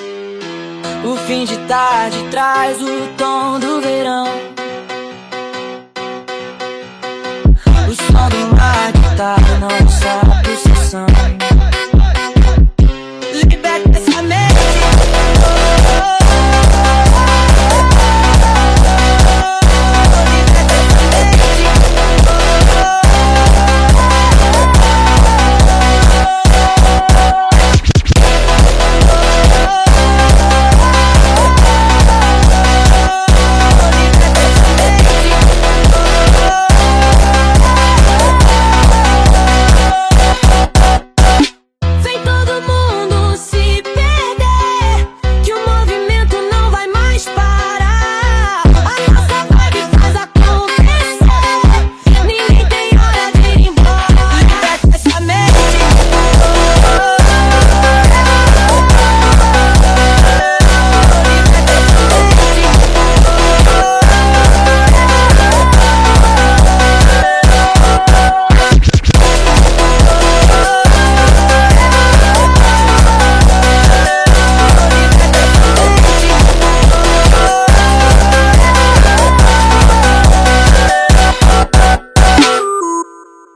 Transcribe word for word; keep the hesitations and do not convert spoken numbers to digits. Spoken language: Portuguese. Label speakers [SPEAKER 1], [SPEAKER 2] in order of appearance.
[SPEAKER 1] O fim de tarde traz o tom do verão. O som do mar que tá nossa possessão.